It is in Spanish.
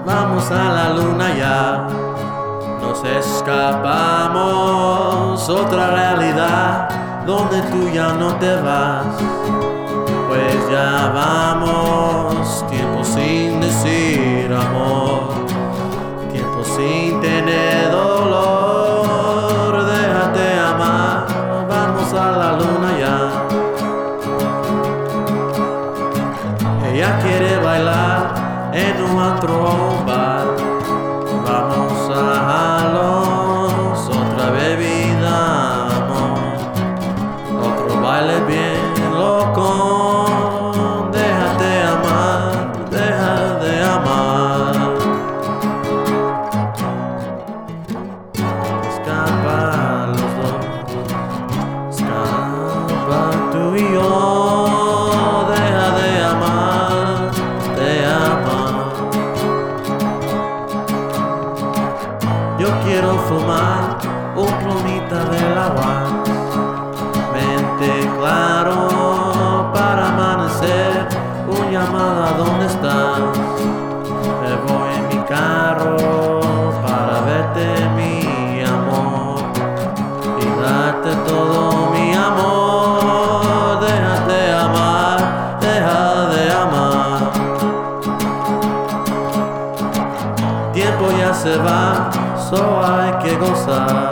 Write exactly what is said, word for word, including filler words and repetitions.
vamos a la luna ya. Nos escapamos, otra realidad, donde tú ya no te vas. Pues ya vamos, tiempo sin decir amor, tiempo sin tener dolor. Déjate amar, vamos a la luna ya. Ella quiere bailar en un antro o un bar. Vamos a jalos, otra bebida, amor, otro baile bien loco. Déjate amar, deja de amar. Escapa los dos, escapa tú y yo. Deja de amar, de amar. Yo quiero fumar un plumita del agua, mente claro para amanecer. Un llamada, ¿dónde estás? Me voy en mi carro para verte, mi amor, y darte todo mi amor. Déjate amar, deja de amar. Tiempo ya se va, solo hay que gozar.